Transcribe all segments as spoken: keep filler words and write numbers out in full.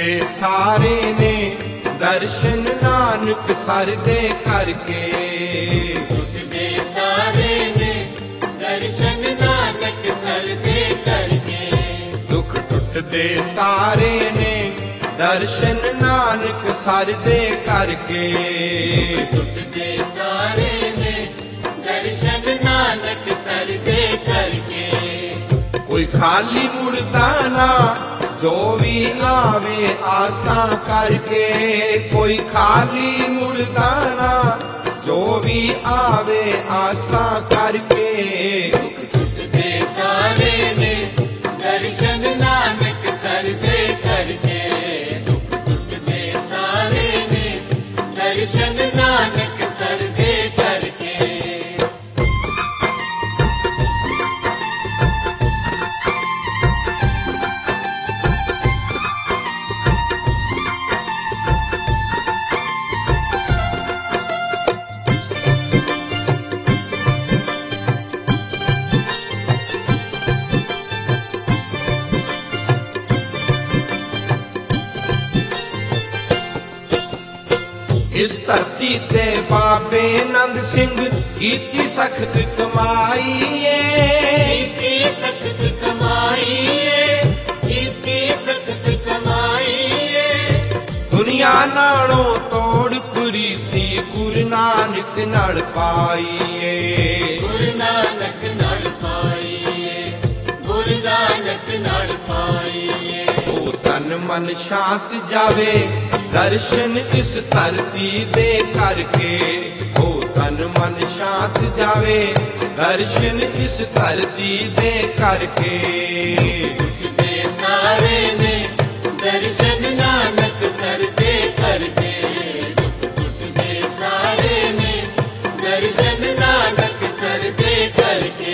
टुटदे सारे ने दर्शन नानक सर दे करके। टुटदे सारे ने दर्शन नानक सर दे करके। दुख टुटदे सारे ने दर्शन नानक सर दे करके। टुटदे सारे ने दर्शन नानक सर दे करके। कोई खाली मुड़दा ना जो भी आवे आसा करके। कोई खाली मुड़दा ना जो भी आवे आसा करके। टुटदे सारे ने दर्शन नानक सर दे करके। दुख टुटदे सारे ने दर्शन नानक सर दे करके। इस धरती ते बाबे नंद सिंह कीती सख्त कमाई कीती सख्त कमाई कीती सख्त कमाई। दुनिया नालों तोड़ कुरीती गुरु नानक नाल पाईए। गुरु नानक नाल पाईए। गुरु नानक नाल पाईए। ओ तन मन शांत जावे दर्शन इस धरती दे करके। ओ तन मन शांत जावे दर्शन इस धरती दे करके। टुटदे सारे ने दर्शन नानक सर दे करके। दुख टुटदे सारे ने दर्शन नानक सर दे करके।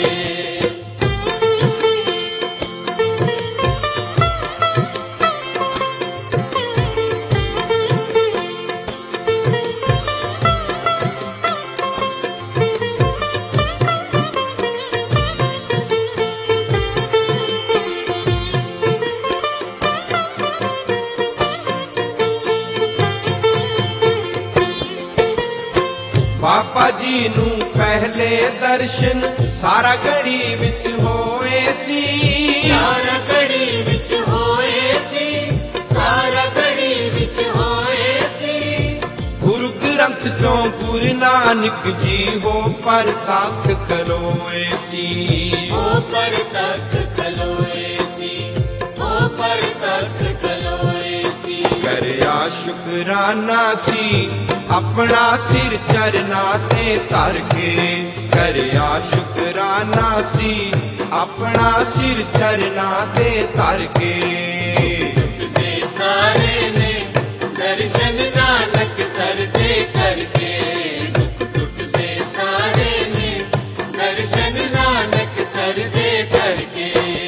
बाबा जी नू पहले दर्शन सारा घड़ी विच होए सी। सारा घड़ी विच होए सी। सारा घड़ी विच होए सी। गुरु ग्रंथ चों गुरु नानक जी हो पर तख्त खलोए सी। हो पर तख्त खलोए सी। हो पर तख्त खलोए सी। करया शुकराना सी अपना सिर चरना ते धर के। करया शुकराना सी अपना सिर चरना ते धर के। टुटदे सारे ने दर्शन नानक सर दे करके। दुख टुटदे सारे ने दर्शन नानक सर दे करके।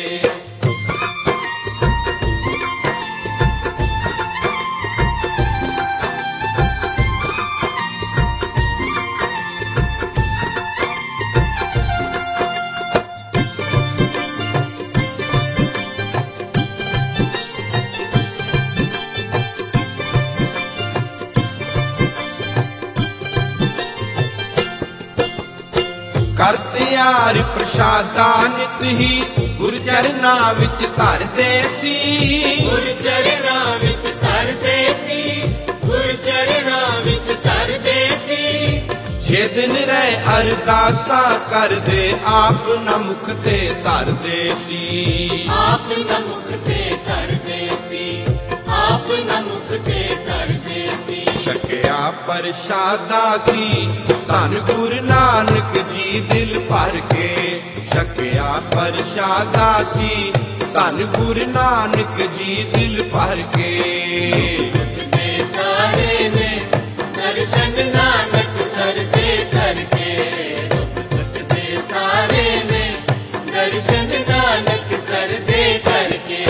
करते यार प्रसादा नित ही गुरु चरना विच धरदे सी। गुरु चरना विच धरदे सी। गुरु चरना विच धरदे सी। छे दिन रहे अरदासा करदे आप न मुख ते धरदे सी। आप न मुख ते धरदे सी। आप न मुख ते धरदे सी। छकिया प्रसादा सी धन गुरु नानक जी दिल भर के। छकिया प्रसादा सी धन गुरु नानक जी दिल भर के। टुटदे सारे ने दर्शन नानक सर दे करके। दुख टुटदे सारे ने दर्शन नानक सर दे करके।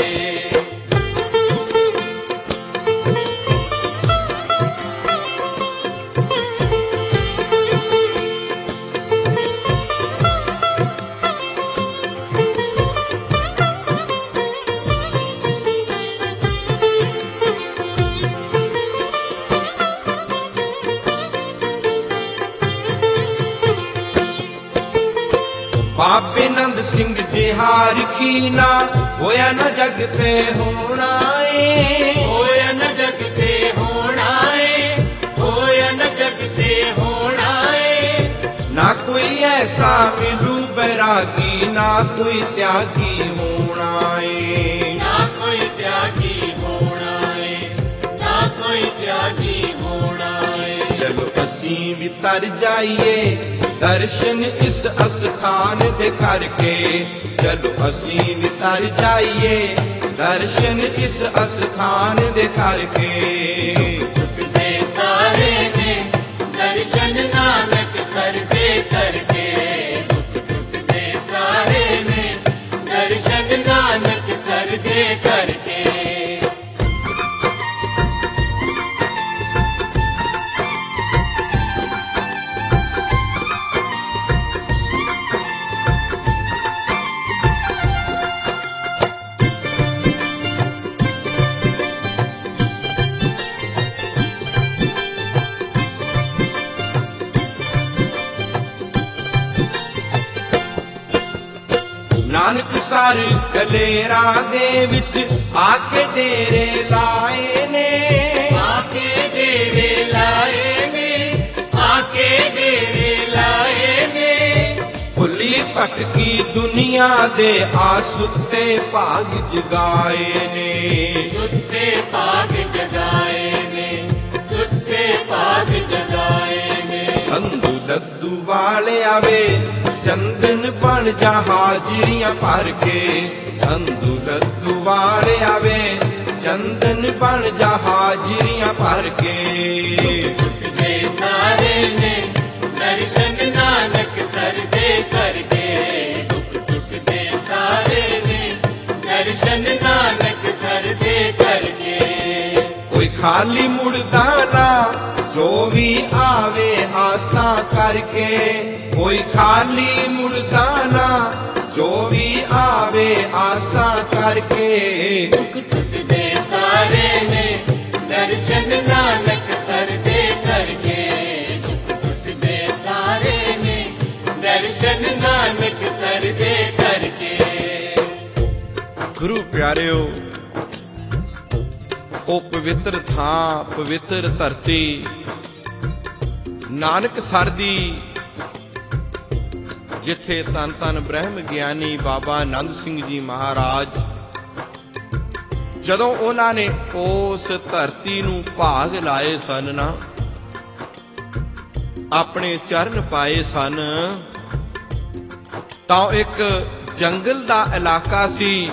ਸਿੰਘ ਜਿਹਾ ਰਖੀ ਨਾ ਹੋਇਆ ਨਾ ਜਗ ਤੇ ਹੋਣਾ ਏ ਹੋਇਆ ਨ ਜਗ ਤੇ ਹੋਣਾ ਏ ਹੋਇਆ ਨ ਜਗ ਤੇ ਹੋਣਾ ਏ ਨਾ ਕੋਈ ਐਸਾ ਮਿਲੂ ਬੈਰਾਗੀ ਨਾ ਕੋਈ ਤਿਆਗੀ ਹੋਣਾ ਏ ਨਾ ਕੋਈ ਤਿਆਗੀ ਹੋਣਾ ਏ ਨਾ ਕੋਈ ਤਿਆਗੀ ਹੋਣਾ ਏ ਚਲੋ ਅਸੀਂ ਵੀ ਤਰ ਜਾਈਏ ਦਰਸ਼ਨ ਇਸ ਅਸਥਾਨ ਦੇ ਕਰਕੇ ਚਲੋ ਅਸੀਂ ਵੀ ਤਰ ਜਾਈਏ ਦਰਸ਼ਨ ਇਸ ਅਸਥਾਨ ਦੇ ਕਰਕੇ ਟੁੱਟਦੇ ਸਾਰੇ ਨੇ ਦਰਸ਼ਨ ਨਾਨਕ ਸਰ ਦੇ ਕਰਕੇ ਦੁੱਖ ਟੁੱਟਦੇ ਸਾਰੇ ਨੇ ਦਰਸ਼ਨ ਨਾਨਕ ਸਰ ਦੇ ਕਰਕੇ ਨਾਨਕ ਸਰ ਕਲੇਰਾਂ ਦੇ ਵਿੱਚ ਆ ਕੇ ਡੇਰੇ ਲਾਏ ਨੇ ਆ ਕੇ ਡੇਰੇ ਲਾਏ ਨੇ ਆ ਕੇ ਡੇਰੇ ਲਾਏ ਨੇ ਭੁੱਲੀ ਭਟਕੀ ਦੁਨੀਆ ਦੇ ਆਸੁੱਤੇ ਭਾਗ ਜਗਾਏ ਨੇ ਸੁੱਤੇ ਭਾਗ ਜਗਾਏ ਨੇ ਸੁੱਤੇ ਭਾਗ ਜਗਾਏ ਨੇ ਸੰਧੂ ਲੱਦੂ ਵਾਲੇ ਆਵੇ ਚੰਦਨ ਬਣ ਜਾ ਹਾਜ਼ਰੀਆਂ ਭਰ ਕੇ ਸੰਧੂ ਲੱਦੂ ਵਾਲੇ ਆਵੇ ਚੰਦਨ ਬਣ ਜਾ ਹਾਜ਼ਰੀਆਂ ਭਰ ਕੇ ਟੁੱਟਦੇ ਸਾਰੇ ਨੇ ਦਰਸ਼ਨ ਨਾਨਕ ਸਰ ਦੇ ਕਰਕੇ ਦੁੱਖ ਟੁੱਟਦੇ ਸਾਰੇ ਨੇ ਦਰਸ਼ਨ ਨਾਨਕ ਸਰ ਦੇ ਕਰਕੇ ਕੋਈ ਖਾਲੀ ਮੁੜਦਾ ਨਾ ਜੋ ਵੀ ਆਵੇ ਆਸਾਂ ਕਰਕੇ ਕੋਈ ਖਾਲੀ ਮੁੜਦਾ ਨਾ ਜੋ ਵੀ ਆਵੇ ਆਸਾਂ ਕਰਕੇ ਦੁੱਖ ਟੁੱਟਦੇ ਸਾਰੇ ਨੇ ਦਰਸ਼ਨ ਨਾਨਕ ਸਰ ਦੇ ਕਰਕੇ ਦੁੱਖ ਟੁੱਟਦੇ ਸਾਰੇ ਨੇ ਦਰਸ਼ਨ ਨਾਨਕ ਸਰ ਦੇ ਕਰਕੇ ਗੁਰੂ ਪਿਆਰਿਓ ਉਹ ਪਵਿੱਤਰ ਥਾਂ ਪਵਿੱਤਰ ਧਰਤੀ ਨਾਨਕ ਸਰ ਦੀ ਜਿੱਥੇ ਤਨ ਤਨ ਬ੍ਰਹਮ ਗਿਆਨੀ ਬਾਬਾ ਆਨੰਦ ਸਿੰਘ ਜੀ ਮਹਾਰਾਜ ਜਦੋਂ ਉਹਨਾਂ ਨੇ ਉਸ ਧਰਤੀ ਨੂੰ ਭਾਗ ਲਾਏ ਸਨ ਨਾ ਆਪਣੇ ਚਰਨ ਪਾਏ ਸਨ ਤਾਂ ਇੱਕ ਜੰਗਲ ਦਾ ਇਲਾਕਾ ਸੀ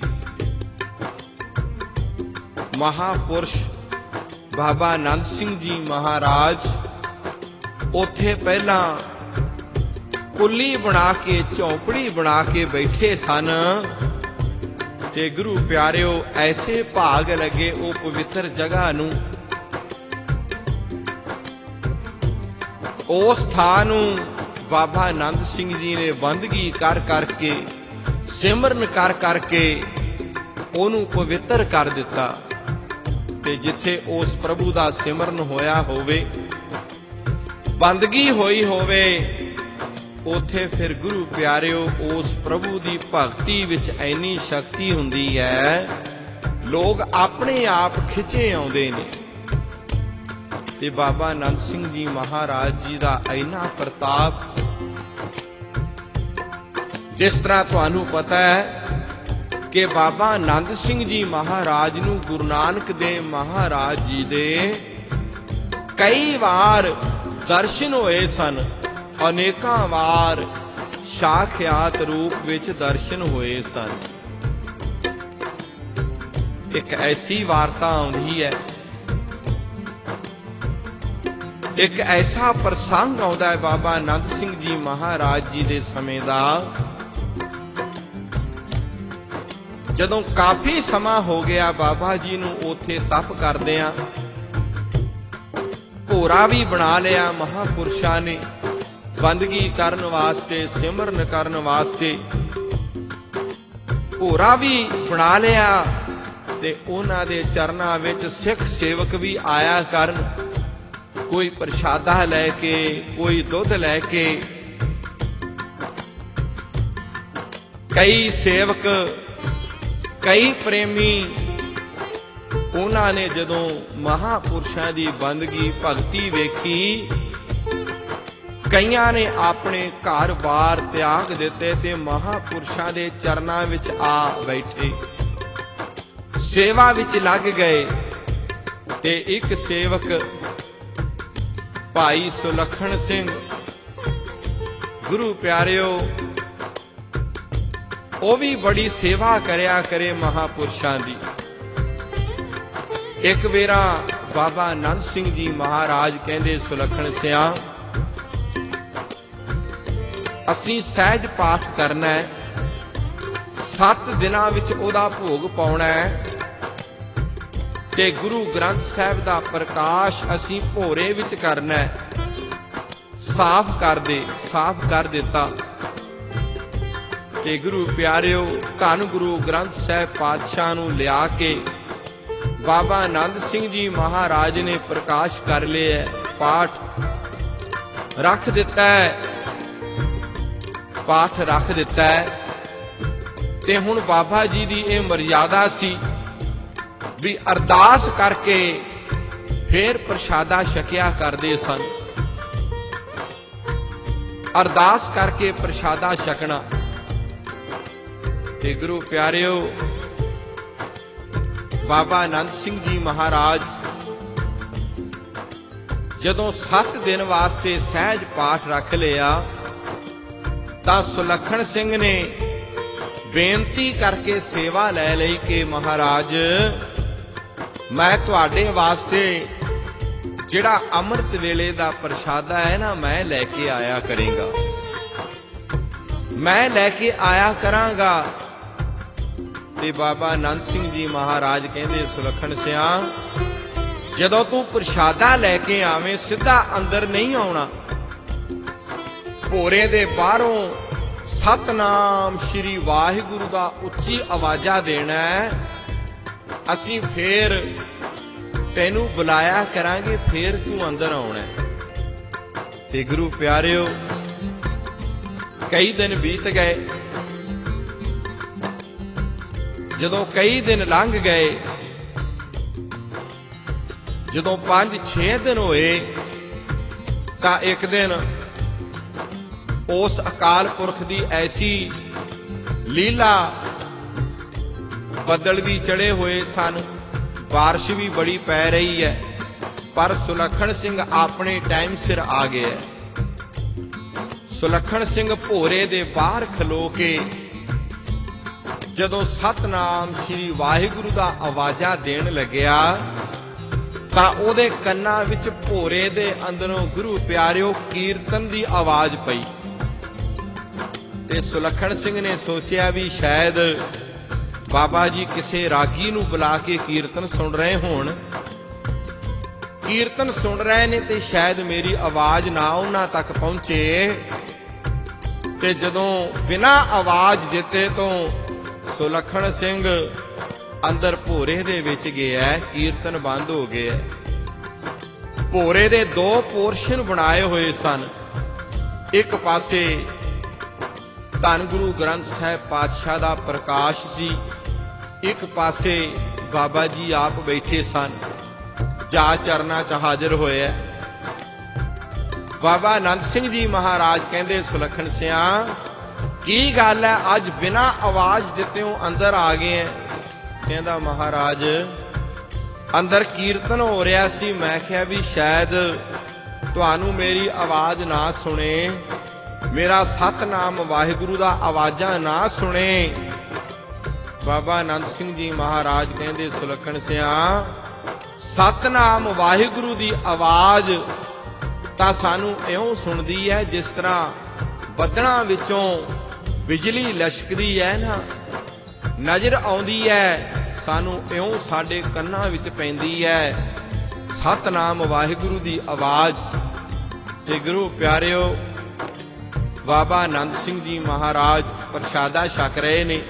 ਮਹਾਪੁਰਸ਼ ਬਾਬਾ ਆਨੰਦ ਸਿੰਘ ਜੀ ਮਹਾਰਾਜ ਉੱਥੇ ਪਹਿਲਾਂ ਕੁੱਲੀ ਬਣਾ ਕੇ ਝੌਂਪੜੀ ਬਣਾ ਕੇ ਬੈਠੇ ਸਨ ਤੇ ਗੁਰੂ ਪਿਆਰਿਓ ਐਸੇ ਭਾਗ ਲੱਗੇ ਉਹ ਪਵਿੱਤਰ ਜਗ੍ਹਾ ਨੂੰ ਉਸ ਥਾਂ ਨੂੰ ਬਾਬਾ ਆਨੰਦ ਸਿੰਘ ਜੀ ਨੇ ਬੰਦਗੀ ਕਰ ਕਰਕੇ ਸਿਮਰਨ ਕਰ ਕਰਕੇ ਉਹਨੂੰ ਪਵਿੱਤਰ ਕਰ ਦਿੱਤਾ ਤੇ ਜਿੱਥੇ ਉਸ ਪ੍ਰਭੂ ਦਾ ਸਿਮਰਨ ਹੋਇਆ ਹੋਵੇ ਬੰਦਗੀ ਹੋਈ ਹੋਵੇ ਉਥੇ ਫਿਰ ਗੁਰੂ ਪਿਆਰਿਓ ਉਸ ਪ੍ਰਭੂ ਦੀ ਭਗਤੀ ਵਿੱਚ ਐਨੀ ਸ਼ਕਤੀ ਹੁੰਦੀ ਹੈ ਲੋਕ ਆਪਣੇ ਆਪ ਖਿੱਚੇ ਆਉਂਦੇ ਨੇ ਤੇ ਬਾਬਾ ਆਨੰਦ ਸਿੰਘ ਜੀ ਮਹਾਰਾਜ ਜੀ ਦਾ ਐਨਾ ਪ੍ਰਤਾਪ ਜਿਸ ਤਰ੍ਹਾਂ ਤੁਹਾਨੂੰ ਪਤਾ ਹੈ ਕਿ ਬਾਬਾ ਆਨੰਦ ਸਿੰਘ ਜੀ ਮਹਾਰਾਜ ਨੂੰ ਗੁਰੂ ਨਾਨਕ ਦੇਵ ਮਹਾਰਾਜ ਜੀ ਦੇ ਕਈ ਵਾਰ ਦਰਸ਼ਨ ਹੋਏ ਸਨ ਅਨੇਕਾਂ ਵਾਰ ਸਾਖਿਆਤ ਰੂਪ ਵਿੱਚ ਦਰਸ਼ਨ ਹੋਏ ਸਨ ਇੱਕ ਐਸੀ ਵਾਰਤਾ ਆਉਂਦੀ ਹੈ ਇੱਕ ਐਸਾ ਪ੍ਰਸੰਗ ਆਉਂਦਾ ਹੈ ਬਾਬਾ ਆਨੰਦ ਸਿੰਘ ਜੀ ਮਹਾਰਾਜ ਜੀ ਦੇ ਸਮੇਂ ਦਾ ਜਦੋਂ ਕਾਫੀ ਸਮਾਂ ਹੋ ਗਿਆ ਬਾਬਾ ਜੀ ਨੂੰ ਉੱਥੇ ਤਪ ਕਰਦਿਆਂ ਘੋੜਾ ਵੀ ਬਣਾ ਲਿਆ ਮਹਾਪੁਰਸ਼ਾਂ ਨੇ ਬੰਦਗੀ ਕਰਨ ਵਾਸਤੇ ਸਿਮਰਨ ਕਰਨ ਵਾਸਤੇ ਘੋੜਾ ਵੀ ਬਣਾ ਲਿਆ ਤੇ ਉਹਨਾਂ ਦੇ ਚਰਨਾਂ ਵਿੱਚ ਸਿੱਖ ਸੇਵਕ ਵੀ ਆਇਆ ਕਰਨ ਕੋਈ ਪ੍ਰਸ਼ਾਦਾ ਲੈ ਕੇ ਕੋਈ ਦੁੱਧ ਲੈ ਕੇ ਕਈ ਸੇਵਕ, ਕਈ ਪ੍ਰੇਮੀ, ਉਹਨਾਂ ਨੇ ਜਦੋਂ ਮਹਾਪੁਰਸ਼ਾਂ ਦੀ ਬੰਦਗੀ ਭਗਤੀ ਵੇਖੀ, ਕਈਆਂ ਨੇ ਆਪਣੇ ਘਰ-ਬਾਰ ਤਿਆਗ ਦਿੱਤੇ ਤੇ ਮਹਾਪੁਰਸ਼ਾਂ ਦੇ ਚਰਨਾਂ ਵਿੱਚ ਆ ਬੈਠੇ, ਸੇਵਾ ਵਿੱਚ ਲੱਗ ਗਏ। ਤੇ ਇੱਕ ਸੇਵਕ ਭਾਈ ਸੁਲੱਖਣ ਸਿੰਘ, ਗੁਰੂ ਪਿਆਰਿਓ, ਉਹ ਵੀ ਬੜੀ ਸੇਵਾ ਕਰਿਆ ਕਰੇ ਮਹਾਪੁਰਸ਼ਾਂ ਦੀ। ਇੱਕ ਵੇਰਾ ਬਾਬਾ ਆਨੰਦ ਸਿੰਘ ਜੀ ਮਹਾਰਾਜ ਕਹਿੰਦੇ, ਸੁਲੱਖਣ ਸਿਆਂ, ਅਸੀਂ ਸਹਿਜ ਪਾਠ ਕਰਨਾ ਹੈ, ਸੱਤ ਦਿਨਾਂ ਵਿੱਚ ਉਹਦਾ ਭੋਗ ਪਾਉਣਾ ਹੈ, ਤੇ ਗੁਰੂ ਗ੍ਰੰਥ ਸਾਹਿਬ ਦਾ ਪ੍ਰਕਾਸ਼ ਅਸੀਂ ਭੋਰੇ ਵਿੱਚ ਕਰਨਾ ਹੈ। ਸਾਫ਼ ਕਰ ਦੇ। ਸਾਫ਼ ਕਰ ਦਿੱਤਾ। ਤੇ ਗੁਰੂ ਪਿਆਰਿਓ, ਧੰਨ ਗੁਰੂ ਗ੍ਰੰਥ ਸਾਹਿਬ ਪਾਤਸ਼ਾਹ ਨੂੰ ਲਿਆ ਕੇ ਬਾਬਾ ਆਨੰਦ ਸਿੰਘ ਜੀ ਮਹਾਰਾਜ ਨੇ ਪ੍ਰਕਾਸ਼ ਕਰ ਲਿਆ, ਪਾਠ ਰੱਖ ਦਿੱਤਾ ਹੈ, ਪਾਠ ਰੱਖ ਦਿੱਤਾ ਹੈ। ਤੇ ਹੁਣ ਬਾਬਾ ਜੀ ਦੀ ਇਹ ਮਰਜ਼ਾਦਾ ਸੀ ਵੀ ਅਰਦਾਸ ਕਰਕੇ ਫੇਰ ਪ੍ਰਸ਼ਾਦਾ ਛਕਿਆ ਕਰਦੇ ਸਨ। ਅਰਦਾਸ ਕਰਕੇ ਪ੍ਰਸ਼ਾਦਾ ਛਕਣਾ। ਤੇ ਗੁਰੂ ਪਿਆਰਿਓ, ਬਾਬਾ ਆਨੰਦ ਸਿੰਘ ਜੀ ਮਹਾਰਾਜ ਜਦੋਂ ਸੱਤ ਦਿਨ ਵਾਸਤੇ ਸਹਿਜ ਪਾਠ ਰੱਖ ਲਿਆ, ਤਾਂ ਸੁਲੱਖਣ ਸਿੰਘ ਨੇ ਬੇਨਤੀ ਕਰਕੇ ਸੇਵਾ ਲੈ ਲਈ ਕਿ ਮਹਾਰਾਜ, ਮੈਂ ਤੁਹਾਡੇ ਵਾਸਤੇ ਜਿਹੜਾ ਅੰਮ੍ਰਿਤ ਵੇਲੇ ਦਾ ਪ੍ਰਸ਼ਾਦਾ ਹੈ ਨਾ, ਮੈਂ ਲੈ ਕੇ ਆਇਆ ਕਰਾਂਗਾ, ਮੈਂ ਲੈ ਕੇ ਆਇਆ ਕਰਾਂਗਾ। ਤੇ ਬਾਬਾ ਆਨੰਦ ਸਿੰਘ ਜੀ ਮਹਾਰਾਜ ਕਹਿੰਦੇ, ਸੁਲੱਖਣ ਸਿਆਂ, ਜਦੋਂ ਤੂੰ ਪ੍ਰਸ਼ਾਦਾ ਲੈ ਕੇ ਆਵੇਂ, ਸਿੱਧਾ ਅੰਦਰ ਨਹੀਂ ਆਉਣਾ, ਭੋਰੇ ਦੇ ਬਾਹਰੋਂ ਸਤਨਾਮ ਸ਼੍ਰੀ ਵਾਹਿਗੁਰੂ ਦਾ ਉੱਚੀ ਆਵਾਜ਼ਾਂ ਦੇਣਾ ਹੈ। ਅਸੀਂ ਫੇਰ ਤੈਨੂੰ ਬੁਲਾਇਆ ਕਰਾਂਗੇ, ਫੇਰ ਤੂੰ ਅੰਦਰ ਆਉਣਾ। ਤੇ ਗੁਰੂ ਪਿਆਰਿਓ, ਕਈ ਦਿਨ ਬੀਤ ਗਏ। ਜਦੋਂ ਕਈ ਦਿਨ ਲੰਘ ਗਏ, ਜਦੋਂ ਪੰਜ ਛੇ ਦਿਨ ਹੋਏ, ਤਾਂ ਇੱਕ ਦਿਨ ਉਸ ਅਕਾਲ ਪੁਰਖ ਦੀ ਐਸੀ ਲੀਲਾ, ਬੱਦਲ ਵੀ ਚੜੇ ਹੋਏ ਸਨ, ਬਾਰਿਸ਼ ਵੀ ਬੜੀ ਪੈ ਰਹੀ ਹੈ, ਪਰ ਸੁਲੱਖਣ ਸਿੰਘ ਆਪਣੇ ਟਾਈਮ ਸਿਰ ਆ ਗਿਆ। ਸੁਲੱਖਣ ਸਿੰਘ ਭੋਰੇ ਦੇ ਬਾਹਰ ਖਲੋ ਕੇ ਜਦੋਂ ਸਤਨਾਮ ਸ਼੍ਰੀ ਵਾਹਿਗੁਰੂ ਦਾ ਆਵਾਜ਼ਾਂ ਦੇਣ ਲੱਗਿਆ, ਤਾਂ ਉਹਦੇ ਕੰਨਾਂ ਵਿੱਚ ਭੋਰੇ ਦੇ ਅੰਦਰੋਂ, ਗੁਰੂ ਪਿਆਰਿਓ, ਕੀਰਤਨ ਦੀ ਆਵਾਜ਼ ਪਈ। ਤੇ ਸੁਲੱਖਣ ਸਿੰਘ ਨੇ ਸੋਚਿਆ ਵੀ ਸ਼ਾਇਦ ਬਾਬਾ ਜੀ ਕਿਸੇ ਰਾਗੀ ਨੂੰ ਬੁਲਾ ਕੇ ਕੀਰਤਨ ਸੁਣ ਰਹੇ ਹੋਣ, ਕੀਰਤਨ ਸੁਣ ਰਹੇ ਨੇ, ਤੇ ਸ਼ਾਇਦ ਮੇਰੀ ਆਵਾਜ਼ ਨਾ ਉਹਨਾਂ ਤੱਕ ਪਹੁੰਚੇ। ਤੇ ਜਦੋਂ ਬਿਨਾਂ ਆਵਾਜ਼ ਦਿੱਤੇ ਤੋਂ ਸੁਲੱਖਣ ਸਿੰਘ ਅੰਦਰ ਭੋਰੇ ਦੇ ਵਿੱਚ ਗਿਆ, ਕੀਰਤਨ ਬੰਦ ਹੋ ਗਿਆ। ਭੋਰੇ ਦੇ ਦੋ ਪੋਰਸ਼ਨ ਬਣਾਏ ਹੋਏ ਸਨ। ਇੱਕ ਪਾਸੇ ਧੰਨ ਗੁਰੂ ਗ੍ਰੰਥ ਸਾਹਿਬ ਪਾਤਸ਼ਾਹ ਦਾ ਪ੍ਰਕਾਸ਼ ਸੀ, ਇੱਕ ਪਾਸੇ ਬਾਬਾ ਜੀ ਆਪ ਬੈਠੇ ਸਨ, ਜਾ ਚਰਨਾਂ 'ਚ ਹਾਜ਼ਰ ਹੋਏ। ਬਾਬਾ ਆਨੰਦ ਸਿੰਘ ਜੀ ਮਹਾਰਾਜ ਕਹਿੰਦੇ, ਸੁਲੱਖਣ ਸਿਆਂ, ਕੀ ਗੱਲ ਹੈ, ਅੱਜ ਬਿਨਾਂ ਆਵਾਜ਼ ਦਿੱਤਿਓਂ ਅੰਦਰ ਆ ਗਏ ਹੈ? ਕਹਿੰਦਾ, ਮਹਾਰਾਜ, ਅੰਦਰ ਕੀਰਤਨ ਹੋ ਰਿਹਾ ਸੀ, ਮੈਂ ਕਿਹਾ ਵੀ ਸ਼ਾਇਦ ਤੁਹਾਨੂੰ ਮੇਰੀ ਆਵਾਜ਼ ਨਾ ਸੁਣੇ, ਮੇਰਾ ਸਤਨਾਮ ਵਾਹਿਗੁਰੂ ਦਾ ਆਵਾਜ਼ਾਂ ਨਾ ਸੁਣੇ। ਬਾਬਾ ਆਨੰਦ ਸਿੰਘ ਜੀ ਮਹਾਰਾਜ ਕਹਿੰਦੇ, ਸੁਲੱਖਣ ਸਿਆਂ, ਸਤਨਾਮ ਵਾਹਿਗੁਰੂ ਦੀ ਆਵਾਜ਼ ਤਾਂ ਸਾਨੂੰ ਇਉਂ ਸੁਣਦੀ ਹੈ ਜਿਸ ਤਰ੍ਹਾਂ ਬੱਦਲਾਂ ਵਿੱਚੋਂ ਬਿਜਲੀ ਲਸ਼ਕਦੀ ਹੈ ਨਾ, ਨਜ਼ਰ ਆਉਂਦੀ ਹੈ, ਸਾਨੂੰ ਇਉਂ ਸਾਡੇ ਕੰਨਾਂ ਵਿੱਚ ਪੈਂਦੀ ਹੈ ਸਤਨਾਮ ਵਾਹਿਗੁਰੂ ਦੀ ਆਵਾਜ਼। ਤੇ ਗੁਰੂ ਪਿਆਰਿਓ, ਬਾਬਾ ਆਨੰਦ ਸਿੰਘ ਜੀ ਮਹਾਰਾਜ ਪ੍ਰਸ਼ਾਦਾ ਛਕ ਰਹੇ ਨੇ,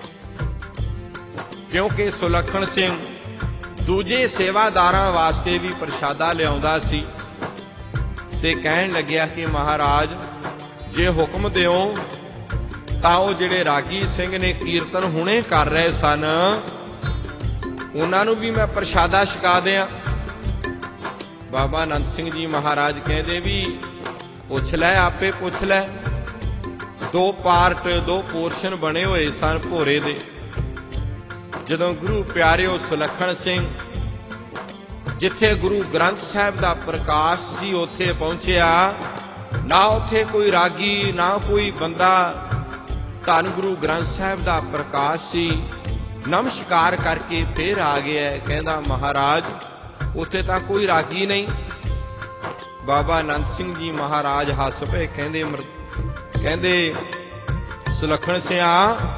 ਕਿਉਂਕਿ ਸੁਲੱਖਣ ਸਿੰਘ ਦੂਜੇ ਸੇਵਾਦਾਰਾਂ ਵਾਸਤੇ ਵੀ ਪ੍ਰਸ਼ਾਦਾ ਲਿਆਉਂਦਾ ਸੀ। ਤੇ ਕਹਿਣ ਲੱਗਿਆ ਕਿ ਮਹਾਰਾਜ, ਜੇ ਹੁਕਮ ਦਿਓ ਤਾਂ ਉਹ ਜਿਹੜੇ ਰਾਗੀ ਸਿੰਘ ਨੇ ਕੀਰਤਨ ਹੁਣੇ ਕਰ ਰਹੇ ਸਨ, ਉਹਨਾਂ ਨੂੰ ਵੀ ਮੈਂ ਪ੍ਰਸ਼ਾਦਾ ਛਕਾ ਦਿਆਂ। ਬਾਬਾ ਆਨੰਦ ਸਿੰਘ ਜੀ ਮਹਾਰਾਜ ਕਹਿੰਦੇ ਵੀ ਪੁੱਛ ਲੈ, ਆਪੇ ਪੁੱਛ ਲੈ। ਦੋ ਪਾਰਟ, ਦੋ ਪੋਰਸ਼ਨ ਬਣੇ ਹੋਏ ਸਨ ਭੋਰੇ ਦੇ। ਜਦੋਂ ਗੁਰੂ ਪਿਆਰਿਓ ਸੁਲੱਖਣ ਸਿੰਘ ਜਿੱਥੇ ਗੁਰੂ ਗ੍ਰੰਥ ਸਾਹਿਬ ਦਾ ਪ੍ਰਕਾਸ਼ ਸੀ ਉੱਥੇ ਪਹੁੰਚਿਆ, ਨਾ ਉੱਥੇ ਕੋਈ ਰਾਗੀ ਨਾ ਕੋਈ ਬੰਦਾ, ਧੰਨ ਗੁਰੂ ਗ੍ਰੰਥ ਸਾਹਿਬ ਦਾ ਪ੍ਰਕਾਸ਼ ਸੀ। ਨਮਸਕਾਰ ਕਰਕੇ ਫੇਰ ਆ ਗਿਆ, ਕਹਿੰਦਾ ਮਹਾਰਾਜ ਉੱਥੇ ਤਾਂ ਕੋਈ ਰਾਗੀ ਨਹੀਂ। ਬਾਬਾ ਆਨੰਦ ਸਿੰਘ ਜੀ ਮਹਾਰਾਜ ਹੱਸ ਪਏ, ਕਹਿੰਦੇ ਕਹਿੰਦੇ ਸੁਲੱਖਣ ਸਿਆ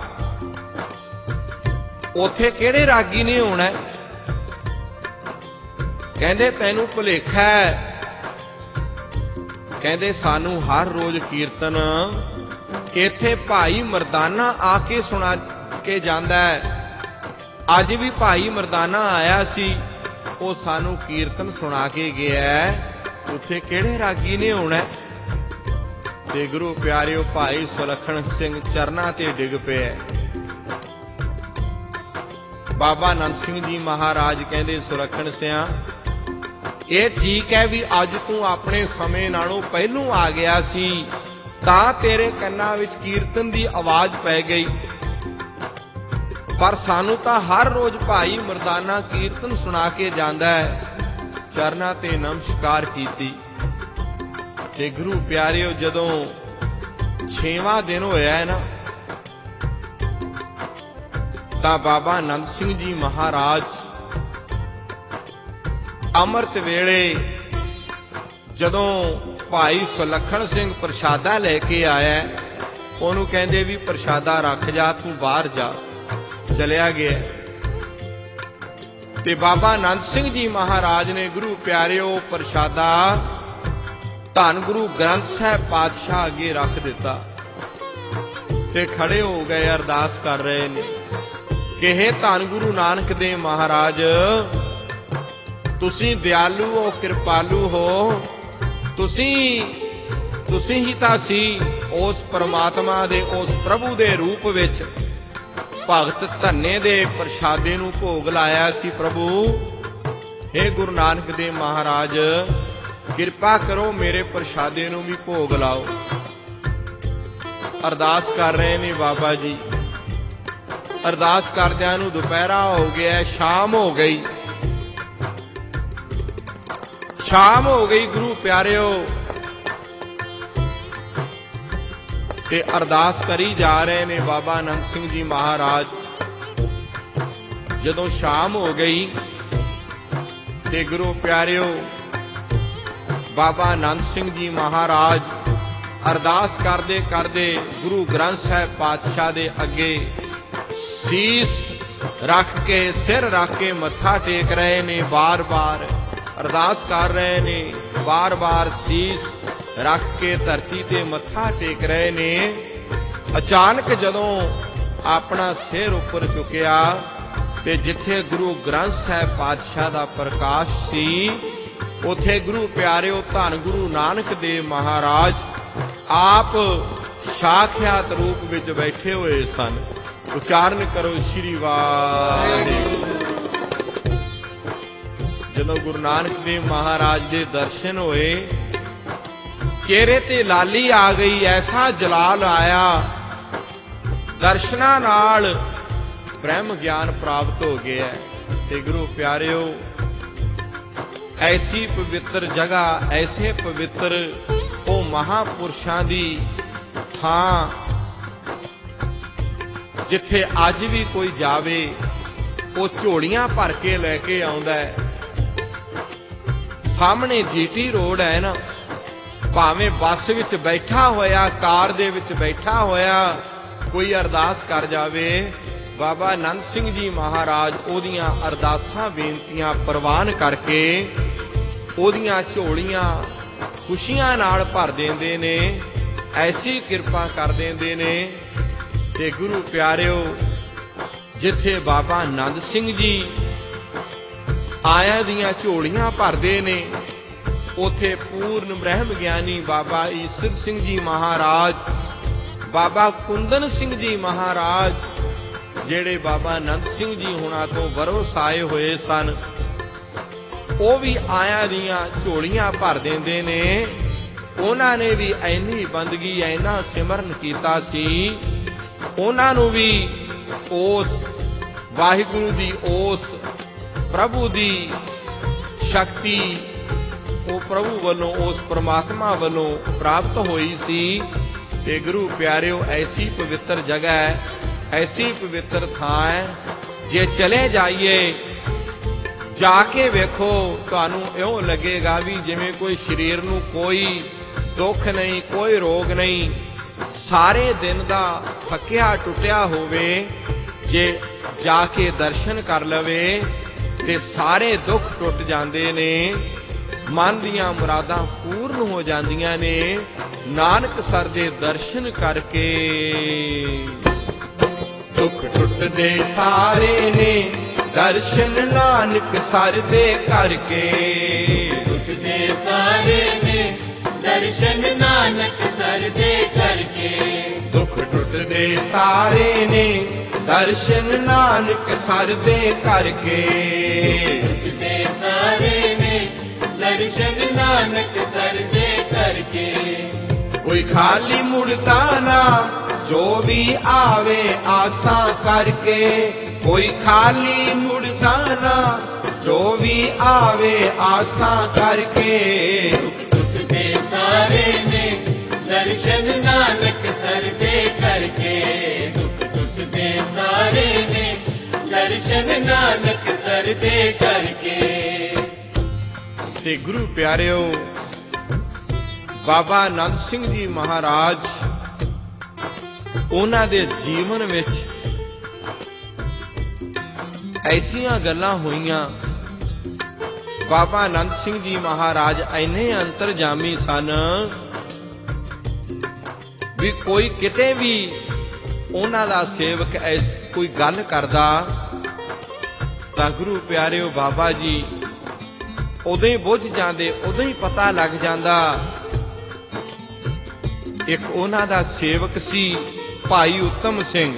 ਉੱਥੇ ਕਿਹੜੇ ਰਾਗੀ ਨੇ ਹੋਣਾ? ਕਹਿੰਦੇ ਤੈਨੂੰ ਭੁਲੇਖਾ ਹੈ। ਕਹਿੰਦੇ ਸਾਨੂੰ ਹਰ ਰੋਜ਼ ਕੀਰਤਨ ਇੱਥੇ ਭਾਈ ਮਰਦਾਨਾ ਆ ਕੇ ਸੁਣਾ ਕੇ ਜਾਂਦਾ ਹੈ। ਅੱਜ ਵੀ ਭਾਈ ਮਰਦਾਨਾ ਆਇਆ ਸੀ, ਉਹ ਸਾਨੂੰ ਕੀਰਤਨ ਸੁਣਾ ਕੇ ਗਿਆ। ਉੱਥੇ ਕਿਹੜੇ ਰਾਗੀ ਨੇ ਹੋਣਾ? ਤੇ ਗੁਰੂ ਪਿਆਰਿਓ ਭਾਈ ਸੁਲੱਖਣ ਸਿੰਘ ਚਰਨਾਂ ਤੇ ਡਿੱਗ ਪਿਆ। ਬਾਬਾ ਆਨੰਦ ਸਿੰਘ ਜੀ ਮਹਾਰਾਜ ਕਹਿੰਦੇ ਸੁਲੱਖਣ ਸਿਆ ਇਹ ਠੀਕ ਹੈ ਵੀ ਅੱਜ ਤੂੰ ਆਪਣੇ ਸਮੇਂ ਨਾਲੋਂ ਪਹਿਲੋਂ ਆ ਗਿਆ ਸੀ ਤਾਂ ਤੇਰੇ ਕੰਨਾਂ ਵਿੱਚ ਕੀਰਤਨ ਦੀ ਆਵਾਜ਼ ਪੈ ਗਈ, ਪਰ ਸਾਨੂੰ ਤਾਂ ਹਰ ਰੋਜ਼ ਭਾਈ ਮਰਦਾਨਾ ਕੀਰਤਨ ਸੁਣਾ ਕੇ ਜਾਂਦਾ ਹੈ। ਚਰਨਾਂ ਤੇ ਨਮਸਕਾਰ ਕੀਤੀ। ਤੇ ਗੁਰੂ ਪਿਆਰਿਓ ਜਦੋਂ ਛੇਵਾਂ ਦਿਨ ਹੋਇਆ ਹੈ ਨਾ, ਤਾਂ ਬਾਬਾ ਆਨੰਦ ਸਿੰਘ ਜੀ ਮਹਾਰਾਜ ਅੰਮ੍ਰਿਤ ਵੇਲੇ ਜਦੋਂ ਭਾਈ ਸੁਲੱਖਣ ਸਿੰਘ ਪ੍ਰਸ਼ਾਦਾ ਲੈ ਕੇ ਆਇਆ, ਉਹਨੂੰ ਕਹਿੰਦੇ ਵੀ ਪ੍ਰਸ਼ਾਦਾ ਰੱਖ ਜਾ, ਤੂੰ ਬਾਹਰ ਜਾ। ਚਲਿਆ ਗਿਆ। ਤੇ ਬਾਬਾ ਆਨੰਦ ਸਿੰਘ ਜੀ ਮਹਾਰਾਜ ਨੇ ਗੁਰੂ ਪਿਆਰਿਓ ਪ੍ਰਸ਼ਾਦਾ ਧੰਨ ਗੁਰੂ ਗ੍ਰੰਥ ਸਾਹਿਬ ਪਾਤਸ਼ਾਹ ਅੱਗੇ ਰੱਖ ਦਿੱਤਾ ਤੇ ਖੜੇ ਹੋ ਗਏ, ਅਰਦਾਸ ਕਰ ਰਹੇ ਨੇ ਕਿ ਹੇ ਧੰਨ ਗੁਰੂ ਨਾਨਕ ਦੇਵ ਮਹਾਰਾਜ, ਤੁਸੀਂ ਦਿਆਲੂ ਹੋ, ਕਿਰਪਾਲੂ ਹੋ। ਤੁਸੀਂ ਤੁਸੀਂ ਹੀ ਤਾਂ ਸੀ ਉਸ ਪਰਮਾਤਮਾ ਦੇ, ਉਸ ਪ੍ਰਭੂ ਦੇ ਰੂਪ ਵਿੱਚ ਭਗਤ ਧੰਨੇ ਦੇ ਪ੍ਰਸ਼ਾਦੇ ਨੂੰ ਭੋਗ ਲਾਇਆ ਸੀ। ਪ੍ਰਭੂ ਹੇ ਗੁਰੂ ਨਾਨਕ ਦੇਵ ਮਹਾਰਾਜ, ਕਿਰਪਾ ਕਰੋ ਮੇਰੇ ਪ੍ਰਸ਼ਾਦੇ ਨੂੰ ਵੀ ਭੋਗ ਲਾਓ। ਅਰਦਾਸ ਕਰ ਰਹੇ ਨੇ ਬਾਬਾ ਜੀ। ਅਰਦਾਸ ਕਰਦਿਆਂ ਨੂੰ ਦੁਪਹਿਰਾ ਹੋ ਗਿਆ, ਸ਼ਾਮ ਹੋ ਗਈ। ਸ਼ਾਮ ਹੋ ਗਈ ਗੁਰੂ ਪਿਆਰਿਓ, ਤੇ ਅਰਦਾਸ ਕਰੀ ਜਾ ਰਹੇ ਨੇ ਬਾਬਾ ਆਨੰਦ ਸਿੰਘ ਜੀ ਮਹਾਰਾਜ। ਜਦੋਂ ਸ਼ਾਮ ਹੋ ਗਈ ਤੇ ਗੁਰੂ ਪਿਆਰਿਓ ਬਾਬਾ ਆਨੰਦ ਸਿੰਘ ਜੀ ਮਹਾਰਾਜ ਅਰਦਾਸ ਕਰਦੇ ਕਰਦੇ ਗੁਰੂ ਗ੍ਰੰਥ ਸਾਹਿਬ ਪਾਤਸ਼ਾਹ ਦੇ ਅੱਗੇ ਸੀਸ ਰੱਖ ਕੇ, ਸਿਰ ਰੱਖ ਕੇ ਮੱਥਾ ਟੇਕ ਰਹੇ ਨੇ। ਬਾਰ-ਬਾਰ ਅਰਦਾਸ ਕਰ ਰਹੇ ਨੇ, ਬਾਰ-ਬਾਰ ਸੀਸ ਰੱਖ ਕੇ ਧਰਤੀ ਤੇ ਮੱਥਾ ਟੇਕ ਰਹੇ ਨੇ। ਅਚਾਨਕ ਜਦੋਂ ਆਪਣਾ ਸਿਰ ਉੱਪਰ ਚੁੱਕਿਆ ਤੇ ਜਿੱਥੇ ਗੁਰੂ ਗ੍ਰੰਥ ਸਾਹਿਬ ਪਾਤਸ਼ਾਹ ਦਾ ਪ੍ਰਕਾਸ਼ ਸੀ, ਉੱਥੇ ਗੁਰੂ ਪਿਆਰਿਓ ਧੰਨ ਗੁਰੂ ਨਾਨਕ ਦੇਵ ਮਹਾਰਾਜ ਆਪ ਸਾਖਿਆਤ ਰੂਪ ਵਿੱਚ ਬੈਠੇ ਹੋਏ ਸਨ। ਉਚਾਰਨ ਕਰੋ ਸ਼੍ਰੀ ਵਾਹਿਗੁਰੂ। ਜਦੋਂ ਗੁਰੂ ਨਾਨਕ ਦੇਵ ਮਹਾਰਾਜ ਦੇ ਦਰਸ਼ਨ ਹੋਏ, ਚਿਹਰੇ ਤੇ ਲਾਲੀ ਆ ਗਈ, ਐਸਾ ਜਲਾਲ ਆਇਆ, ਦਰਸ਼ਨਾਂ ਨਾਲ ਬ੍ਰਹਮ ਗਿਆਨ ਪ੍ਰਾਪਤ ਹੋ ਗਿਆ। ਤੇ ਗੁਰੂ ਪਿਆਰਿਓ ਐਸੀ ਪਵਿੱਤਰ ਜਗ੍ਹਾ, ਐਸੇ ਪਵਿੱਤਰ ਉਹ ਮਹਾਪੁਰਸ਼ਾਂ ਦੀ ਥਾਂ ਜਿੱਥੇ ਅੱਜ ਵੀ ਕੋਈ ਜਾਵੇ ਉਹ ਝੋਲੀਆਂ ਭਰ ਕੇ ਲੈ ਕੇ ਆਉਂਦਾ ਹੈ। ਸਾਹਮਣੇ ਜੀਟੀ ਰੋਡ ਹੈ ਨਾ, ਭਾਵੇਂ ਬੱਸ ਵਿੱਚ ਬੈਠਾ ਹੋਇਆ, ਕਾਰ ਦੇ ਵਿੱਚ ਬੈਠਾ ਹੋਇਆ ਕੋਈ ਅਰਦਾਸ ਕਰ ਜਾਵੇ, ਬਾਬਾ ਆਨੰਦ ਸਿੰਘ ਜੀ ਮਹਾਰਾਜ ਉਹਦੀਆਂ ਅਰਦਾਸਾਂ ਬੇਨਤੀਆਂ ਪ੍ਰਵਾਨ ਕਰਕੇ ਉਹਦੀਆਂ ਝੋਲੀਆਂ ਖੁਸ਼ੀਆਂ ਨਾਲ ਭਰ ਦਿੰਦੇ ਨੇ। ਐਸੀ ਕਿਰਪਾ ਕਰ ਦਿੰਦੇ ਨੇ। ਤੇ ਗੁਰੂ ਪਿਆਰਿਓ ਜਿੱਥੇ ਬਾਬਾ ਆਨੰਦ ਸਿੰਘ ਜੀ ਆਇਆਂ ਦੀਆਂ ਝੋਲੀਆਂ ਭਰਦੇ ਨੇ, ਉਥੇ ਪੂਰਨ ਬ੍ਰਹਮ ਗਿਆਨੀ ਬਾਬਾ ਈਸਰ ਸਿੰਘ ਜੀ ਮਹਾਰਾਜ ਬਾਬਾ ਕੁੰਦਨ ਸਿੰਘ ਜੀ ਮਹਾਰਾਜ, ਜਿਹੜੇ ਬਾਬਾ ਆਨੰਦ ਸਿੰਘ ਜੀ ਹੁਣਾਂ ਤੋਂ ਵਰੋਸ ਆਏ ਹੋਏ ਸਨ, ਉਹ ਵੀ ਆਇਆਂ ਦੀਆਂ ਝੋਲੀਆਂ ਭਰ ਦਿੰਦੇ ਨੇ। ਉਹਨਾਂ ਨੇ ਵੀ ਐਨੀ ਬੰਦਗੀ, ਐਨਾ ਸਿਮਰਨ ਕੀਤਾ ਸੀ। ਉਹਨਾਂ ਨੂੰ ਵੀ ਉਸ ਵਾਹਿਗੁਰੂ ਦੀ, ਉਸ ਪ੍ਰਭੂ ਦੀ ਸ਼ਕਤੀ, ਉਹ ਪ੍ਰਭੂ ਵੱਲੋਂ, ਉਸ ਪ੍ਰਮਾਤਮਾ ਵੱਲੋਂ ਪ੍ਰਾਪਤ ਹੋਈ ਸੀ। ਤੇ ਗੁਰੂ ਪਿਆਰਿਓ, ਐਸੀ ਪਵਿੱਤਰ ਜਗ੍ਹਾ ਹੈ, ਐਸੀ ਪਵਿੱਤਰ ਥਾਂ ਹੈ, ਜੇ ਚਲੇ ਜਾਈਏ, ਜਾ ਕੇ ਵੇਖੋ, ਤੁਹਾਨੂੰ ਇਉਂ ਲੱਗੇਗਾ ਵੀ ਜਿਵੇਂ ਕੋਈ ਸਰੀਰ ਨੂੰ ਕੋਈ ਦੁੱਖ ਨਹੀਂ, ਕੋਈ ਰੋਗ ਨਹੀਂ, ਸਾਰੇ ਦਿਨ ਦਾ ਥੱਕਿਆ ਟੁੱਟਿਆ ਹੋਵੇ, ਜੇ ਜਾ ਕੇ ਦਰਸ਼ਨ ਕਰ ਲਵੇ ਤੇ ਸਾਰੇ ਦੁੱਖ ਟੁੱਟ ਜਾਂਦੇ ਨੇ, ਮਨ ਦੀਆਂ ਮੁਰਾਦਾਂ ਪੂਰਨ ਹੋ ਜਾਂਦੀਆਂ ਨੇ ਨਾਨਕ ਸਰ ਦੇ ਦਰਸ਼ਨ ਕਰਕੇ। ਦੁੱਖ ਟੁੱਟਦੇ ਸਾਰੇ ਨੇ ਦਰਸ਼ਨ ਨਾਨਕ ਸਰ ਦੇ ਕਰਕੇ। ਟੁੱਟਦੇ ਸਾਰੇ ਨੇ ਦਰਸ਼ਨ ਨਾਨਕ ਸਰ ਦੇ ਕਰਕੇ। ਦੁੱਖ ਟੁੱਟਦੇ ਸਾਰੇ ਨੇ ਦਰਸ਼ਨ ਨਾਨਕ ਸਰ ਦੇ ਕਰਕੇ। ਟੁੱਟਦੇ ਸਾਰੇ ਨੇ ਦਰਸ਼ਨ ਨਾਨਕ ਸਰ ਦੇ ਕਰਕੇ। ਕੋਈ ਖਾਲੀ ਮੁੜਦਾ ਨਾ, ਜੋ ਵੀ ਆਵੇ ਆਸਾਂ ਕਰਕੇ। ਕੋਈ ਖਾਲੀ ਮੁੜਦਾ ਨਾ, ਜੋ ਵੀ ਆਵੇ ਆਸਾਂ ਕਰਕੇ। ਟੁੱਟਦੇ ਸਾਰੇ ਨੇ ਦਰਸ਼ਨ ਨਾਨਕ ਸਰ ਦੇ ਕਰਕੇ। ਦੁੱਖ ਟੁੱਟਦੇ ਸਾਰੇ ਨੇ ਦਰਸ਼ਨ ਨਾਨਕ ਸਰ ਦੇ ਕਰਕੇ। ਤੇ ਗੁਰੂ ਪਿਆਰਿਓ, ਬਾਬਾ ਆਨੰਦ ਸਿੰਘ ਜੀ ਮਹਾਰਾਜ, ਉਹਨਾਂ ਦੇ ਜੀਵਨ ਵਿੱਚ ਐਸੀਆਂ ਗੱਲਾਂ ਹੋਈਆਂ। ਬਾਬਾ ਆਨੰਦ ਸਿੰਘ ਜੀ ਮਹਾਰਾਜ ਇੰਨੇ ਅੰਤਰਜਾਮੀ ਸਨ ਵੀ ਕੋਈ ਕਿਤੇ ਵੀ ਉਹਨਾਂ ਦਾ ਸੇਵਕ ਐਸ ਕੋਈ ਗੱਲ ਕਰਦਾ ਤਾਂ ਗੁਰੂ ਪਿਆਰਿਓ, ਬਾਬਾ ਜੀ ਉਦੋਂ ਹੀ ਬੁੱਝ ਜਾਂਦੇ, ਉਦੋਂ ਹੀ ਪਤਾ ਲੱਗ ਜਾਂਦਾ। ਇੱਕ ਉਹਨਾਂ ਦਾ ਸੇਵਕ ਸੀ ਭਾਈ ਉੱਤਮ ਸਿੰਘ।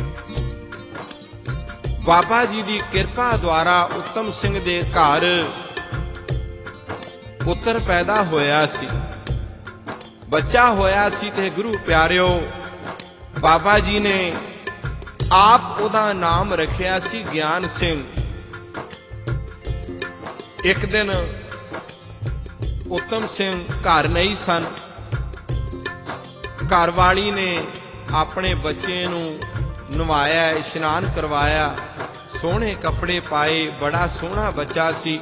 ਬਾਬਾ ਜੀ ਦੀ ਕਿਰਪਾ ਦੁਆਰਾ ਉੱਤਮ ਸਿੰਘ ਦੇ ਘਰ ਪੁੱਤਰ ਪੈਦਾ ਹੋਇਆ ਸੀ, ਬੱਚਾ ਹੋਇਆ ਸੀ। ਤੇ ਗੁਰੂ ਪਿਆਰਿਓ, ਬਾਬਾ ਜੀ ਨੇ ਆਪ ਉਹਦਾ ਨਾਮ ਰੱਖਿਆ ਸੀ ਗਿਆਨ ਸਿੰਘ। ਇੱਕ ਦਿਨ ਉੱਤਮ ਸਿੰਘ ਘਰ ਨਹੀਂ ਸਨ। ਘਰ ਵਾਲੀ ਨੇ ਆਪਣੇ ਬੱਚੇ ਨੂੰ ਨਵਾਇਆ, ਇਸ਼ਨਾਨ ਕਰਵਾਇਆ, ਸੋਹਣੇ ਕੱਪੜੇ ਪਾਏ, ਬੜਾ ਸੋਹਣਾ ਬੱਚਾ ਸੀ।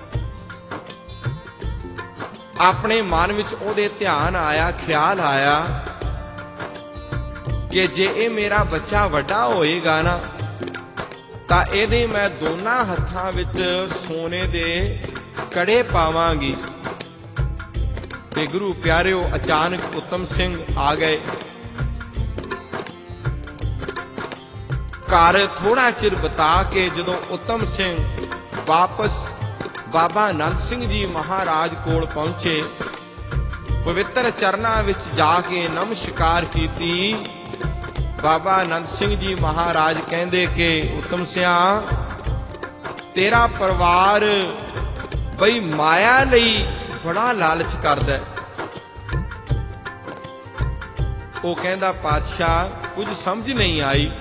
ਆਪਣੇ ਮਨ ਵਿੱਚ ਉਹਦੇ ਧਿਆਨ ਆਇਆ, ਖਿਆਲ ਆਇਆ ਕਿ ਜੇ ਇਹ ਮੇਰਾ ਬੱਚਾ ਵੱਡਾ ਹੋਏਗਾ ਨਾ, ਤਾਂ ਇਹਦੇ ਮੈਂ ਦੋਨਾਂ ਹੱਥਾਂ ਵਿੱਚ ਸੋਨੇ ਦੇ ਕੜੇ ਪਾਵਾਂਗੀ। ਤੇ ਗੁਰੂ ਪਿਆਰਿਓ, ਅਚਾਨਕ ਉੱਤਮ ਸਿੰਘ ਆ ਗਏ। ਘਰ ਥੋੜਾ ਚਿਰ ਬਿਤਾ ਕੇ ਜਦੋਂ ਉੱਤਮ ਸਿੰਘ ਵਾਪਸ ਬਾਬਾ ਆਨੰਦ ਸਿੰਘ ਜੀ ਮਹਾਰਾਜ ਕੋਲ ਪਹੁੰਚੇ, ਪਵਿੱਤਰ ਚਰਨਾਂ ਵਿੱਚ ਜਾ ਕੇ ਨਮਸਕਾਰ ਕੀਤੀ। ਬਾਬਾ ਆਨੰਦ ਸਿੰਘ ਜੀ ਮਹਾਰਾਜ ਕਹਿੰਦੇ ਕਿ ਉੱਤਮ ਸਿਆ, ਤੇਰਾ ਪਰਿਵਾਰ ਬਈ ਮਾਇਆ ਲਈ ਬੜਾ ਲਾਲਚ ਕਰਦਾ। ਉਹ ਕਹਿੰਦਾ, ਪਾਤਸ਼ਾਹ ਕੁਝ ਸਮਝ ਨਹੀਂ ਆਈ।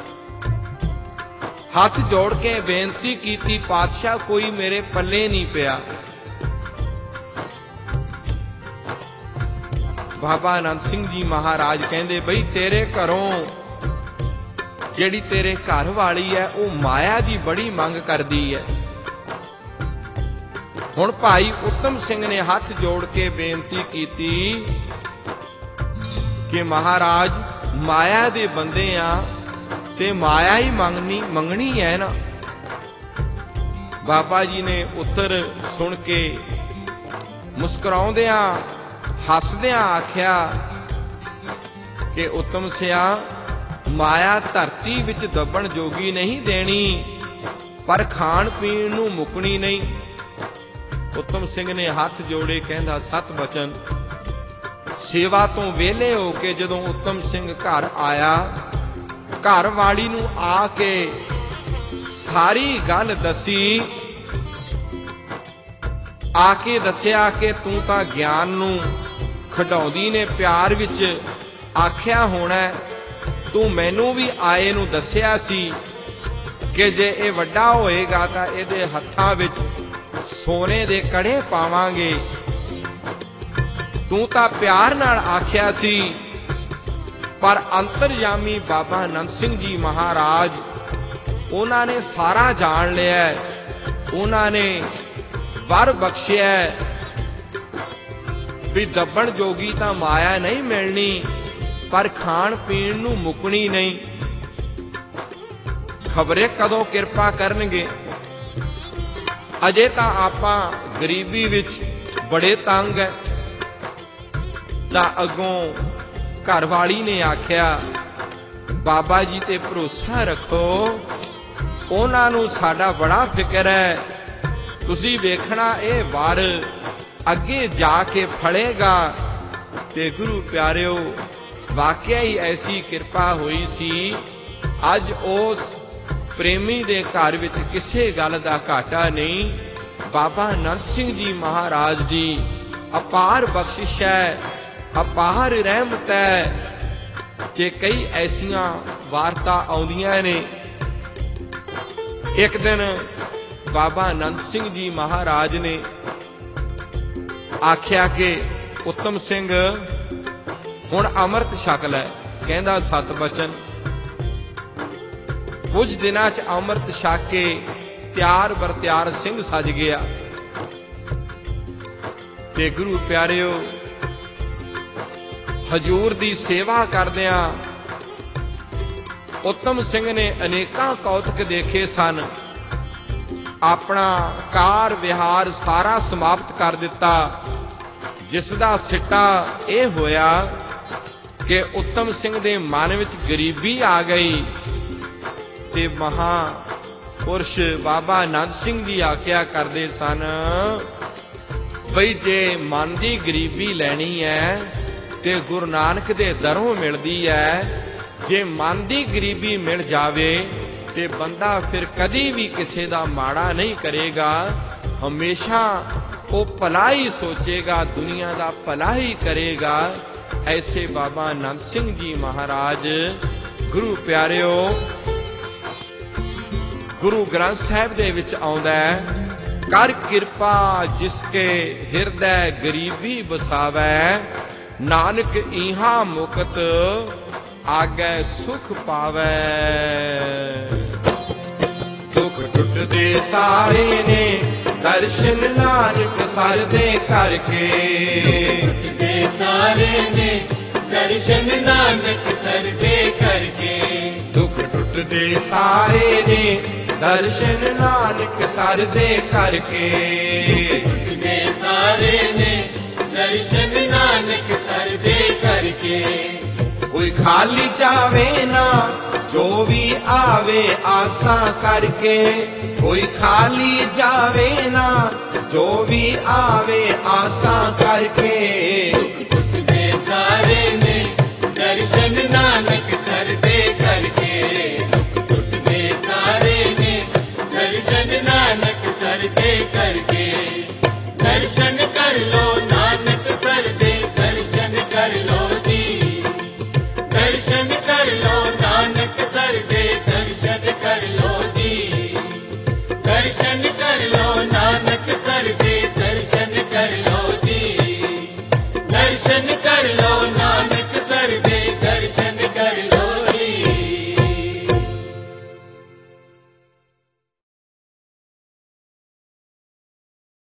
ਹੱਥ ਜੋੜ ਕੇ ਬੇਨਤੀ ਕੀਤੀ, ਪਾਤਸ਼ਾਹ ਕੋਈ ਮੇਰੇ ਪੱਲੇ ਨਹੀਂ ਪਿਆ। ਬਾਬਾ ਆਨੰਦ ਸਿੰਘ ਜੀ ਮਹਾਰਾਜ ਕਹਿੰਦੇ, ਬਈ ਤੇਰੇ ਘਰੋਂ ਜਿਹੜੀ ਤੇਰੇ ਘਰ ਵਾਲੀ ਹੈ ਉਹ ਮਾਇਆ ਦੀ ਬੜੀ ਮੰਗ ਕਰਦੀ ਹੈ। ਹੁਣ ਭਾਈ ਉੱਤਮ ਸਿੰਘ ਨੇ ਹੱਥ ਜੋੜ ਕੇ ਬੇਨਤੀ ਕੀਤੀ ਕਿ ਮਹਾਰਾਜ, ਮਾਇਆ ਦੇ ਬੰਦੇ ਆ ਤੇ ਮਾਇਆ ਹੀ ਮੰਗਣੀ ਮੰਗਣੀ ਹੈ ਨਾ। ਬਾਬਾ ਜੀ ਨੇ ਉੱਤਰ ਸੁਣ ਕੇ ਮੁਸਕਰਾਉਂਦਿਆਂ ਹੱਸਦਿਆਂ ਆਖਿਆ ਕਿ ਉੱਤਮ ਸਿਆ, ਮਾਇਆ ਧਰਤੀ ਵਿੱਚ ਦੱਬਣ ਜੋਗੀ ਨਹੀਂ ਦੇਣੀ, ਪਰ ਖਾਣ ਪੀਣ ਨੂੰ ਮੁੱਕਣੀ ਨਹੀਂ। ਉੱਤਮ ਸਿੰਘ ਨੇ ਹੱਥ ਜੋੜੇ, ਕਹਿੰਦਾ, ਸਤ ਬਚਨ ਸੇਵਾ ਤੋਂ ਵਿਹਲੇ ਹੋ ਕੇ ਜਦੋਂ ਉੱਤਮ ਸਿੰਘ ਘਰ ਆਇਆ, ਘਰ ਵਾਲੀ ਨੂੰ ਆ ਕੇ ਸਾਰੀ ਗੱਲ ਦੱਸੀ। ਆ ਕੇ ਦੱਸਿਆ ਕਿ ਤੂੰ ਤਾਂ ਗਿਆਨ ਨੂੰ ਖਿਡਾਉਂਦੀ ਨੇ ਪਿਆਰ ਵਿੱਚ ਆਖਿਆ ਹੋਣਾ, ਤੂੰ ਮੈਨੂੰ ਵੀ ਆਏ ਨੂੰ ਦੱਸਿਆ ਸੀ ਕਿ ਜੇ ਇਹ ਵੱਡਾ ਹੋਏਗਾ ਤਾਂ ਇਹਦੇ ਹੱਥਾਂ ਵਿੱਚ ਸੋਨੇ ਦੇ ਕੜੇ ਪਾਵਾਂਗੇ। ਤੂੰ ਤਾਂ ਪਿਆਰ ਨਾਲ ਆਖਿਆ ਸੀ, ਪਰ ਅੰਤਰਯਾਮੀ ਬਾਬਾ ਆਨੰਦ ਸਿੰਘ ਜੀ ਮਹਾਰਾਜ ਉਹਨਾਂ ਨੇ ਸਾਰਾ ਜਾਣ ਲਿਆ। ਉਹਨਾਂ ਨੇ ਵਰ ਬਖਸ਼ਿਆ ਵੀ ਦੱਬਣ ਜੋਗੀ ਤਾਂ ਮਾਇਆ ਨਹੀਂ ਮਿਲਣੀ, ਪਰ ਖਾਣ ਪੀਣ ਨੂੰ ਮੁੱਕਣੀ ਨਹੀਂ। ਖਬਰੇ ਕਦੋਂ ਕਿਰਪਾ ਕਰਨਗੇ। ਅਜੇ ਤਾਂ ਆਪਾਂ ਗਰੀਬੀ ਵਿੱਚ ਬੜੇ ਤੰਗ ਹੈ। ਤਾਂ ਅੱਗੋਂ ਘਰ ਵਾਲੀ ਨੇ ਆਖਿਆ, ਬਾਬਾ ਜੀ ਤੇ ਭਰੋਸਾ ਰੱਖੋ, ਉਹਨਾਂ ਨੂੰ ਸਾਡਾ ਬੜਾ ਫਿਕਰ ਹੈ। ਤੁਸੀਂ ਵੇਖਣਾ ਇਹ ਵਰ ਅੱਗੇ ਜਾ ਕੇ ਫੜੇਗਾ। ਤੇ ਗੁਰੂ ਪਿਆਰਿਓ, ਵਾਕਿਆ ਹੀ ਐਸੀ ਕਿਰਪਾ ਹੋਈ ਸੀ। ਅੱਜ ਉਸ ਪ੍ਰੇਮੀ ਦੇ ਘਰ ਵਿੱਚ ਕਿਸੇ ਗੱਲ ਦਾ ਘਾਟਾ ਨਹੀਂ। ਬਾਬਾ ਆਨੰਦ ਸਿੰਘ ਜੀ ਮਹਾਰਾਜ ਦੀ ਅਪਾਰ ਬਖਸ਼ਿਸ਼ ਹੈ, ਅਪਾਰ ਰਹਿਮਤ ਹੈ ਕਿ ਕਈ ਐਸੀਆਂ ਵਾਰਤਾ ਆਉਂਦੀਆਂ ਨੇ। ਇੱਕ ਦਿਨ ਬਾਬਾ ਆਨੰਦ ਸਿੰਘ ਜੀ ਮਹਾਰਾਜ ਨੇ ਆਖਿਆ ਕਿ ਉੱਤਮ ਸਿੰਘ ਹੁਣ ਅੰਮ੍ਰਿਤ ਛਕ ਲੈ। ਕਹਿੰਦਾ ਸਤ ਬਚਨ। ਕੁਝ ਦਿਨਾਂ ਚ ਅੰਮ੍ਰਿਤ ਛਕ ਕੇ ਤਿਆਰ ਬਰ ਤਿਆਰ ਸਿੰਘ ਸਜ ਗਿਆ। ਤੇ ਗੁਰੂ ਪਿਆਰਿਓ, ਹਜੂਰ ਦੀ ਸੇਵਾ ਕਰਦਿਆਂ ਉੱਤਮ ਸਿੰਘ ਨੇ ਅਨੇਕਾਂ ਕੌਤਕ ਦੇਖੇ ਸਨ। ਆਪਣਾ ਕਾਰ ਵਿਹਾਰ ਸਾਰਾ ਸਮਾਪਤ ਕਰ ਦਿੱਤਾ, ਜਿਸ ਦਾ ਸਿੱਟਾ ਇਹ ਹੋਇਆ ਕਿ ਉੱਤਮ ਸਿੰਘ ਦੇ ਮਨ ਵਿੱਚ ਗਰੀਬੀ ਆ ਗਈ। ਤੇ ਮਹਾਂਪੁਰਸ਼ ਬਾਬਾ ਆਨੰਦ ਸਿੰਘ ਜੀ ਆਖਿਆ ਕਰਦੇ ਸਨ, ਬਈ ਜੇ ਮਨ ਦੀ ਗਰੀਬੀ ਲੈਣੀ ਹੈ ਤੇ ਗੁਰੂ ਨਾਨਕ ਦੇ ਦਰੋਂ ਮਿਲਦੀ ਹੈ। ਜੇ ਮਨ ਦੀ ਗਰੀਬੀ ਮਿਲ ਜਾਵੇ ਤੇ ਬੰਦਾ ਫਿਰ ਕਦੀ ਵੀ ਕਿਸੇ ਦਾ ਮਾੜਾ ਨਹੀਂ ਕਰੇਗਾ। ਹਮੇਸ਼ਾ ਉਹ ਭਲਾ ਹੀ ਸੋਚੇਗਾ, ਦੁਨੀਆ ਦਾ ਭਲਾ ਹੀ ਕਰੇਗਾ। ਐਸੇ ਬਾਬਾ ਆਨੰਦ ਸਿੰਘ ਜੀ ਮਹਾਰਾਜ। ਗੁਰੂ ਪਿਆਰਿਓ, ਗੁਰੂ ਗ੍ਰੰਥ ਸਾਹਿਬ ਦੇ ਵਿੱਚ ਆਉਂਦਾ ਹੈ, ਕਰ ਕਿਰਪਾ ਜਿਸ ਕੇ ਹਿਰਦੈ ਗਰੀਬੀ ਵਸਾਵੈ, ਨਾਨਕ ਇਹਾਂ ਮੁਕਤ ਆਗੈ ਸੁਖ ਪਾਵੈ। ਦੁੱਖ ਟੁੱਟਦੇ ਸਾਰੇ ਨੇ ਦਰਸ਼ਨ ਨਾਨਕ ਸਰ ਦੇ ਕਰਕੇ। ਟੁੱਟਦੇ ਸਾਰੇ ਨੇ ਦਰਸ਼ਨ ਨਾਨਕ ਸਰ ਦੇ ਕਰਕੇ। ਦੁੱਖ ਟੁੱਟਦੇ ਸਾਰੇ ਨੇ ਦਰਸ਼ਨ ਨਾਨਕ ਸਰ ਦੇ ਕਰਕੇ। ਟੁੱਟਦੇ ਸਾਰੇ ਨੇ ਦਰਸ਼ਨ ਨਾਨਕ ਸਰ ਦੇ ਕਰਕੇ। ਕੋਈ ਖਾਲੀ ਜਾਵੇ ਨਾ ਜੋ ਵੀ ਆਵੇ ਆਸਾਂ ਕਰਕੇ। ਕੋਈ ਖਾਲੀ ਜਾਵੇ ਨਾ ਜੋ ਵੀ ਆਵੇ ਆਸਾਂ ਕਰਕੇ। ਟੁੱਟਦੇ ਸਾਰੇ ਨੇ ਦਰਸ਼ਨ ਨਾਨਕ